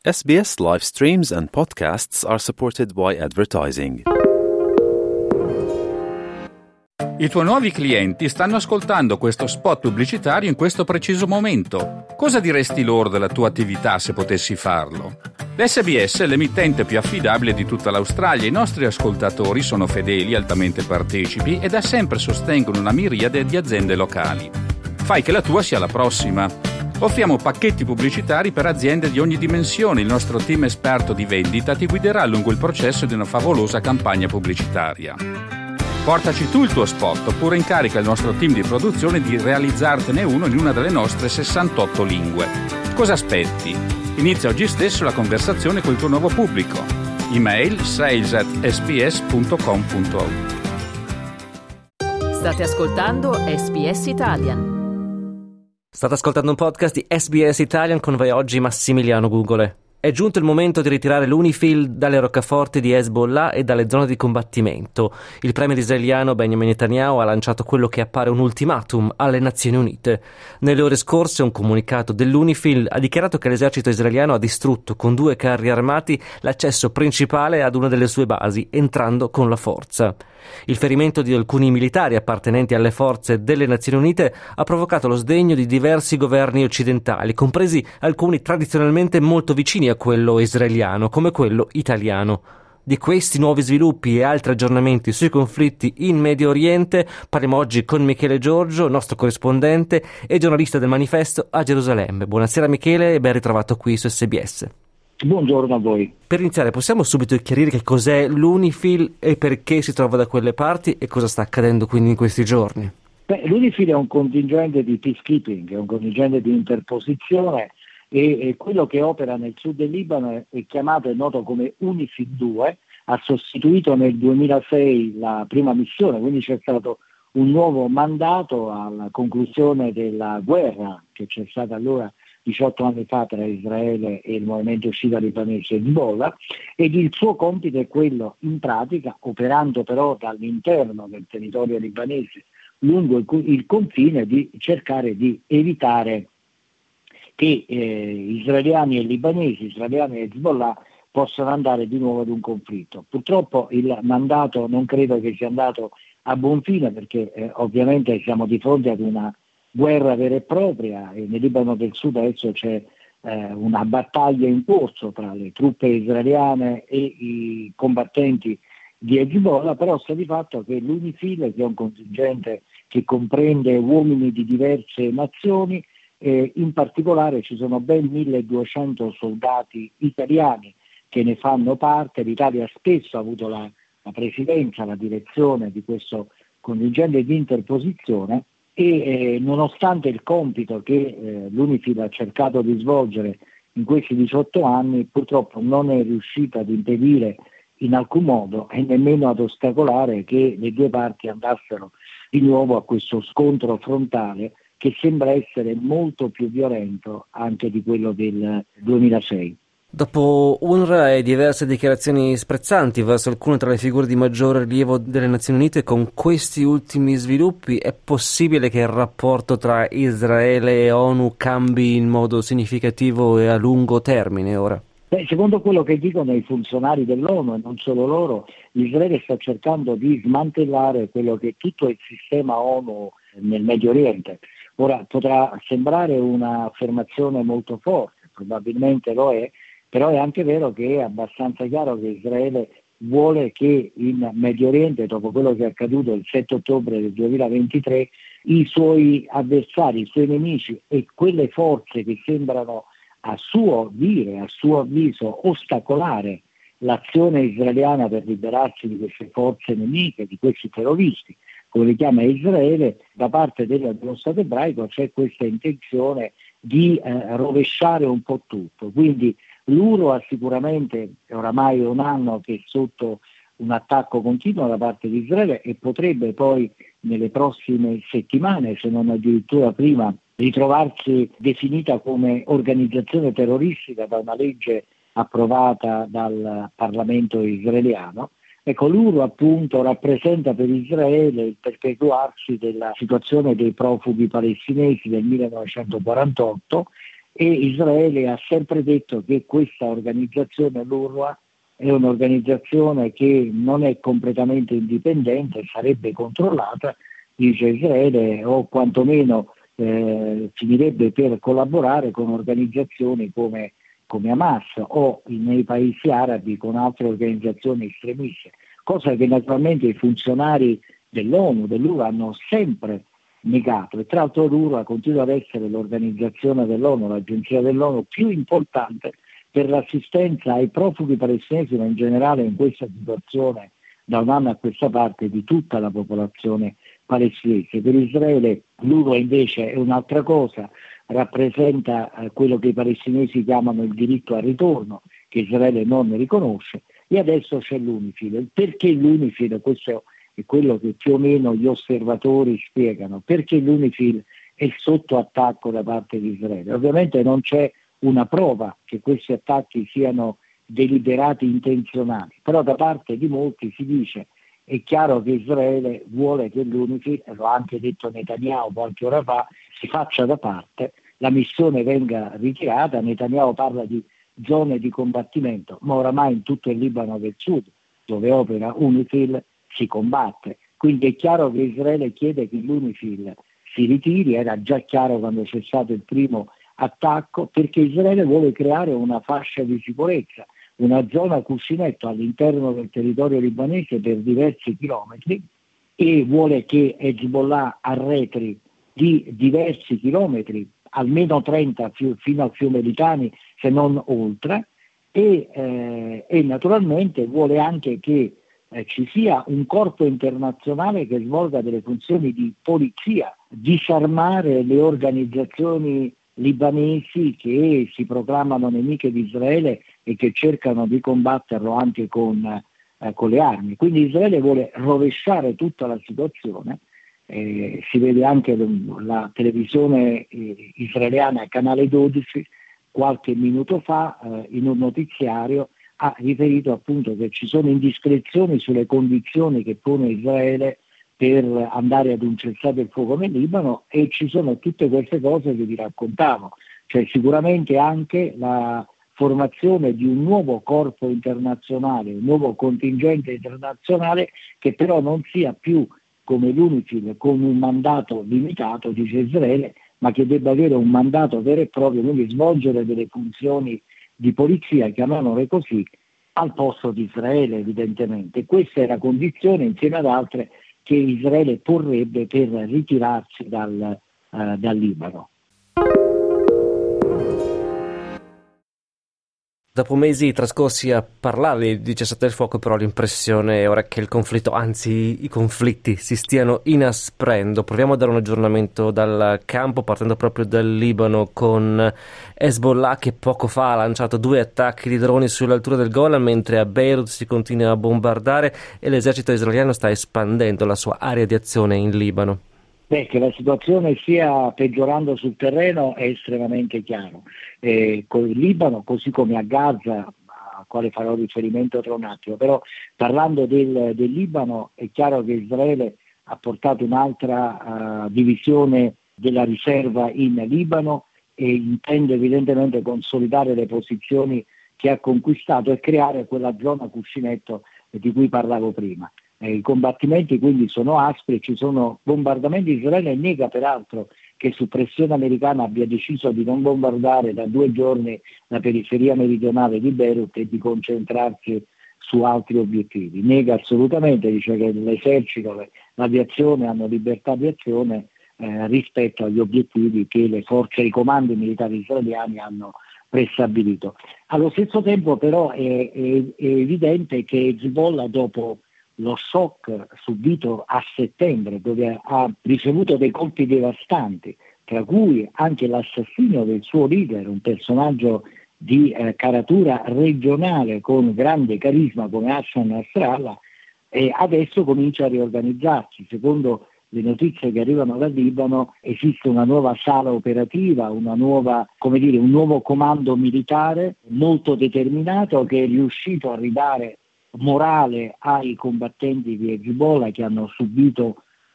SBS live streams and podcasts are supported by advertising. I tuoi nuovi clienti stanno ascoltando questo spot pubblicitario in questo preciso momento. Cosa diresti loro della tua attività se potessi farlo? L'SBS è l'emittente più affidabile di tutta l'Australia. I nostri ascoltatori sono fedeli, altamente partecipi e da sempre sostengono una miriade di aziende locali. Fai che la tua sia la prossima. Offriamo pacchetti pubblicitari per aziende di ogni dimensione. Il nostro team esperto di vendita ti guiderà lungo il processo di una favolosa campagna pubblicitaria. Portaci tu il tuo spot oppure incarica il nostro team di produzione di realizzartene uno in una delle nostre 68 lingue. Cosa aspetti? Inizia oggi stesso la conversazione col tuo nuovo pubblico. Email sales@sbs.com.au. State ascoltando SBS Italian. State ascoltando un podcast di SBS Italian con voi oggi Massimiliano Gugole. È giunto il momento di ritirare l'UNIFIL dalle roccaforti di Hezbollah e dalle zone di combattimento. Il premier israeliano Benjamin Netanyahu ha lanciato quello che appare un ultimatum alle Nazioni Unite. Nelle ore scorse un comunicato dell'UNIFIL ha dichiarato che l'esercito israeliano ha distrutto con 2 carri armati l'accesso principale ad una delle sue basi, entrando con la forza. Il ferimento di alcuni militari appartenenti alle forze delle Nazioni Unite ha provocato lo sdegno di diversi governi occidentali, compresi alcuni tradizionalmente molto vicini a quello israeliano, come quello italiano. Di questi nuovi sviluppi e altri aggiornamenti sui conflitti in Medio Oriente parliamo oggi con Michele Giorgio, nostro corrispondente e giornalista del Manifesto a Gerusalemme. Buonasera Michele e ben ritrovato qui su SBS. Buongiorno a voi. Per iniziare, possiamo subito chiarire che cos'è l'UNIFIL e perché si trova da quelle parti e cosa sta accadendo quindi in questi giorni? L'UNIFIL è un contingente di peacekeeping, è un contingente di interposizione e quello che opera nel sud del Libano è chiamato e noto come UNIFIL 2, ha sostituito nel 2006 la prima missione, quindi c'è stato un nuovo mandato alla conclusione della guerra che c'è stata allora 18 anni fa tra Israele e il movimento sciita libanese Hezbollah, ed il suo compito è quello, in pratica, operando però dall'interno del territorio libanese lungo il confine, di cercare di evitare che israeliani e libanesi, israeliani e Hezbollah possano andare di nuovo ad un conflitto. Purtroppo il mandato non credo che sia andato a buon fine perché ovviamente siamo di fronte ad una guerra vera e propria e nel Libano del Sud adesso c'è una battaglia in corso tra le truppe israeliane e i combattenti di Hezbollah, però sta di fatto che l'UNIFIL, che è un contingente che comprende uomini di diverse nazioni, in particolare ci sono ben 1200 soldati italiani che ne fanno parte. L'Italia spesso ha avuto la presidenza, la direzione di questo contingente di interposizione e nonostante il compito che l'UNIFIL ha cercato di svolgere in questi 18 anni, purtroppo non è riuscita ad impedire in alcun modo e nemmeno ad ostacolare che le due parti andassero di nuovo a questo scontro frontale che sembra essere molto più violento anche di quello del 2006. Dopo UNRWA e diverse dichiarazioni sprezzanti verso alcune tra le figure di maggior rilievo delle Nazioni Unite, con questi ultimi sviluppi è possibile che il rapporto tra Israele e ONU cambi in modo significativo e a lungo termine ora? Secondo quello che dicono i funzionari dell'ONU e non solo loro, Israele sta cercando di smantellare quello che è tutto il sistema ONU nel Medio Oriente. Ora potrà sembrare un'affermazione molto forte, probabilmente lo è, però è anche vero che è abbastanza chiaro che Israele vuole che in Medio Oriente, dopo quello che è accaduto il 7 ottobre del 2023, i suoi avversari, i suoi nemici e quelle forze che sembrano a suo dire, a suo avviso, ostacolare l'azione israeliana per liberarsi di queste forze nemiche, di questi terroristi, come li chiama Israele, da parte dello Stato ebraico c'è questa intenzione di rovesciare un po' tutto. Quindi l'UNRWA sicuramente oramai è un anno che è sotto un attacco continuo da parte di Israele e potrebbe poi nelle prossime settimane, se non addirittura prima, ritrovarsi definita come organizzazione terroristica da una legge approvata dal Parlamento israeliano. Ecco, l'UNRWA appunto rappresenta per Israele il perpetuarsi della situazione dei profughi palestinesi del 1948 e Israele ha sempre detto che questa organizzazione, l'UNRWA, è un'organizzazione che non è completamente indipendente, sarebbe controllata, dice Israele, o quantomeno finirebbe per collaborare con organizzazioni come Hamas o nei paesi arabi con altre organizzazioni estremiste, cosa che naturalmente i funzionari dell'ONU, dell'UNRWA hanno sempre negato, e tra l'altro l'UNRWA continua ad essere l'organizzazione dell'ONU, l'agenzia dell'ONU più importante per l'assistenza ai profughi palestinesi, ma in generale in questa situazione da un anno a questa parte di tutta la popolazione palestinese. Per Israele l'UNRWA invece è un'altra cosa, rappresenta quello che i palestinesi chiamano il diritto al ritorno, che Israele non riconosce, e adesso c'è l'UNIFIL. Perché l'UNIFIL? Questo è quello che più o meno gli osservatori spiegano, perché l'UNIFIL è sotto attacco da parte di Israele. Ovviamente non c'è una prova che questi attacchi siano deliberati intenzionali, però da parte di molti si dice è chiaro che Israele vuole che l'UNIFIL, lo ha anche detto Netanyahu qualche ora fa, si faccia da parte, la missione venga ritirata. Netanyahu parla di zone di combattimento, ma oramai in tutto il Libano del Sud, dove opera UNIFIL, si combatte. Quindi è chiaro che Israele chiede che l'UNIFIL si ritiri, era già chiaro quando c'è stato il primo attacco, perché Israele vuole creare una fascia di sicurezza, una zona cuscinetto all'interno del territorio libanese per diversi chilometri, e vuole che Hezbollah arretri di diversi chilometri, almeno 30 fino al fiume Litani, se non oltre, e naturalmente vuole anche che ci sia un corpo internazionale che svolga delle funzioni di polizia, disarmare le organizzazioni libanesi che si proclamano nemiche di Israele e che cercano di combatterlo anche con le armi. Quindi Israele vuole rovesciare tutta la situazione. Si vede anche la televisione israeliana, Canale 12, qualche minuto fa in un notiziario ha riferito appunto che ci sono indiscrezioni sulle condizioni che pone Israele per andare ad un cessate il fuoco nel Libano, e ci sono tutte queste cose che vi raccontavo, cioè sicuramente anche la formazione di un nuovo corpo internazionale, un nuovo contingente internazionale che però non sia più come l'UNIFIL con un mandato limitato, dice Israele, ma che debba avere un mandato vero e proprio, quindi svolgere delle funzioni di polizia, chiamiamole così, al posto di Israele evidentemente. Questa è la condizione, insieme ad altre, che Israele porrebbe per ritirarsi dal Libano. Dopo mesi trascorsi a parlare di cessate il fuoco, però l'impressione è ora che il conflitto, anzi i conflitti, si stiano inasprendo. Proviamo a dare un aggiornamento dal campo, partendo proprio dal Libano, con Hezbollah che poco fa ha lanciato 2 attacchi di droni sull'altura del Golan, mentre a Beirut si continua a bombardare e l'esercito israeliano sta espandendo la sua area di azione in Libano. Che la situazione stia peggiorando sul terreno è estremamente chiaro. Con il Libano, così come a Gaza, a quale farò riferimento tra un attimo, però parlando del Libano è chiaro che Israele ha portato un'altra divisione della riserva in Libano e intende evidentemente consolidare le posizioni che ha conquistato e creare quella zona cuscinetto di cui parlavo prima. I combattimenti quindi sono aspri, ci sono bombardamenti. Israele nega peraltro che su pressione americana abbia deciso di non bombardare da 2 giorni la periferia meridionale di Beirut e di concentrarsi su altri obiettivi. Nega assolutamente, dice che l'esercito, l'aviazione hanno libertà di azione rispetto agli obiettivi che le forze, i comandi militari israeliani hanno prestabilito. Allo stesso tempo però è evidente che Hezbollah, dopo lo shock subito a settembre, dove ha ricevuto dei colpi devastanti, tra cui anche l'assassinio del suo leader, un personaggio di caratura regionale con grande carisma come Hassan Nasrallah, e adesso comincia a riorganizzarsi. Secondo le notizie che arrivano dal Libano esiste una nuova sala operativa, un nuovo comando militare molto determinato, che è riuscito a ridare morale ai combattenti di Hezbollah che hanno subito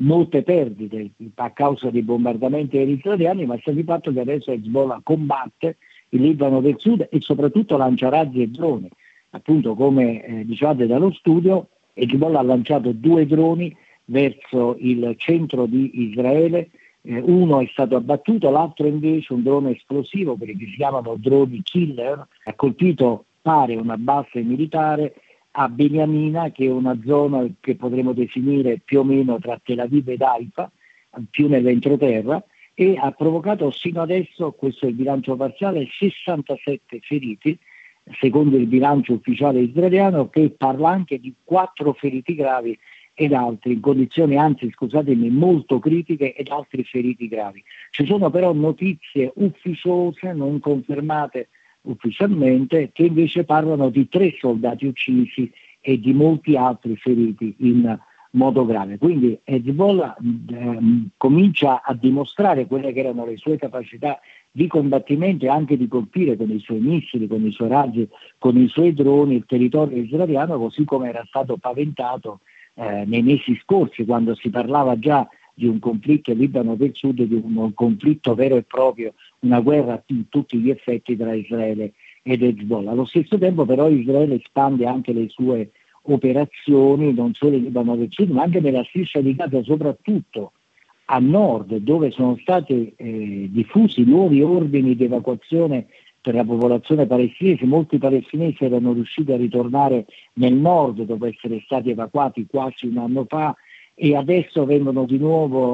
molte perdite a causa dei bombardamenti aerei israeliani, ma sta di fatto che adesso Hezbollah combatte il Libano del Sud e soprattutto lancia razzi e droni. Appunto, come dicevate dallo studio, Hezbollah ha lanciato 2 droni verso il centro di Israele, uno è stato abbattuto, l'altro invece, un drone esplosivo, quelli che si chiamano droni killer, ha colpito, pare, una base militare a Beniamina, che è una zona che potremmo definire più o meno tra Tel Aviv ed Haifa, più nell'entroterra, e ha provocato sino adesso, questo è il bilancio parziale, 67 feriti, secondo il bilancio ufficiale israeliano, che parla anche di 4 feriti gravi ed altri in condizioni, anzi scusatemi, molto critiche, ed altri feriti gravi. Ci sono però notizie ufficiose, non confermate ufficialmente, che invece parlano di 3 soldati uccisi e di molti altri feriti in modo grave. Quindi Hezbollah comincia a dimostrare quelle che erano le sue capacità di combattimento e anche di colpire con i suoi missili, con i suoi razzi, con i suoi droni il territorio israeliano, così come era stato paventato nei mesi scorsi, quando si parlava già di un conflitto in Libano del Sud, di un conflitto vero e proprio, una guerra in tutti gli effetti tra Israele ed Hezbollah. Allo stesso tempo però Israele espande anche le sue operazioni non solo in Libano del Sud, ma anche nella striscia di Gaza, soprattutto a nord, dove sono stati diffusi nuovi ordini di evacuazione per la popolazione palestinese. Molti palestinesi erano riusciti a ritornare nel nord dopo essere stati evacuati quasi un anno fa, e adesso ricevono di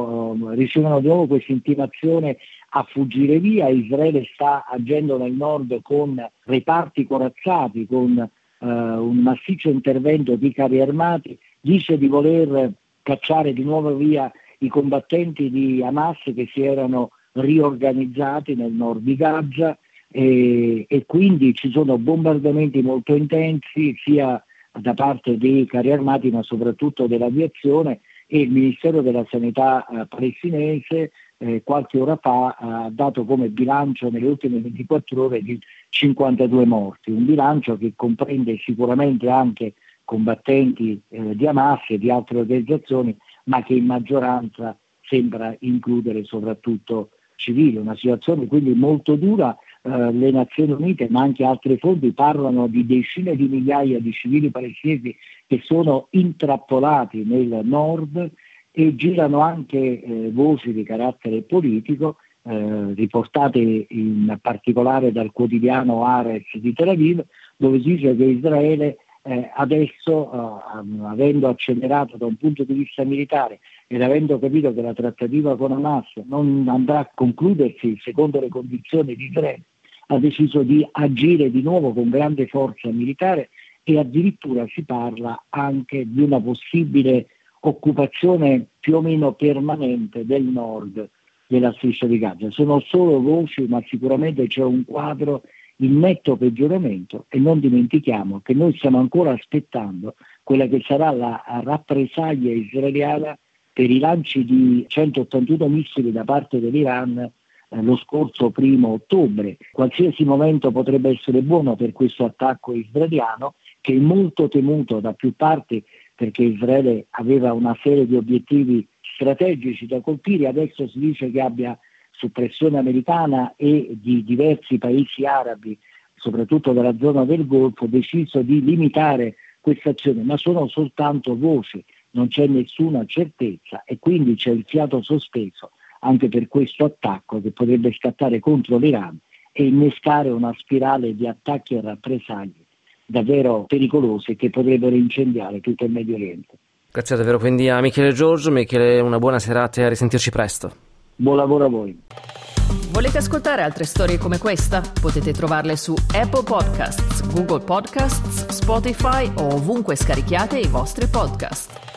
nuovo questa intimazione a fuggire via. Israele sta agendo nel nord con reparti corazzati, con un massiccio intervento di carri armati, dice di voler cacciare di nuovo via i combattenti di Hamas che si erano riorganizzati nel nord di Gaza, e quindi ci sono bombardamenti molto intensi sia da parte dei carri armati ma soprattutto dell'aviazione, e il Ministero della Sanità palestinese qualche ora fa ha dato come bilancio nelle ultime 24 ore di 52 morti, un bilancio che comprende sicuramente anche combattenti di Hamas e di altre organizzazioni, ma che in maggioranza sembra includere soprattutto civili. Una situazione quindi molto dura. Le Nazioni Unite ma anche altre fonti parlano di decine di migliaia di civili palestinesi che sono intrappolati nel nord, e girano anche voci di carattere politico riportate in particolare dal quotidiano Haaretz di Tel Aviv, dove si dice che Israele adesso, avendo accelerato da un punto di vista militare ed avendo capito che la trattativa con Hamas non andrà a concludersi secondo le condizioni di Israele, ha deciso di agire di nuovo con grande forza militare, e addirittura si parla anche di una possibile occupazione più o meno permanente del nord della striscia di Gaza. Sono solo voci, ma sicuramente c'è un quadro in netto peggioramento, e non dimentichiamo che noi stiamo ancora aspettando quella che sarà la rappresaglia israeliana per i lanci di 181 missili da parte dell'Iran lo scorso 1° ottobre. Qualsiasi momento potrebbe essere buono per questo attacco israeliano, che è molto temuto da più parti, perché Israele aveva una serie di obiettivi strategici da colpire. Adesso si dice che abbia, su pressione americana e di diversi paesi arabi, soprattutto della zona del Golfo, deciso di limitare questa azione, ma sono soltanto voci, non c'è nessuna certezza, e quindi c'è il fiato sospeso anche per questo attacco che potrebbe scattare contro l'Iran e innescare una spirale di attacchi e rappresaglie davvero pericolosi che potrebbero incendiare tutto il Medio Oriente. Grazie davvero quindi a Michele Giorgio. Michele, una buona serata e a risentirci presto. Buon lavoro a voi. Volete ascoltare altre storie come questa? Potete trovarle su Apple Podcasts, Google Podcasts, Spotify o ovunque scarichiate i vostri podcast.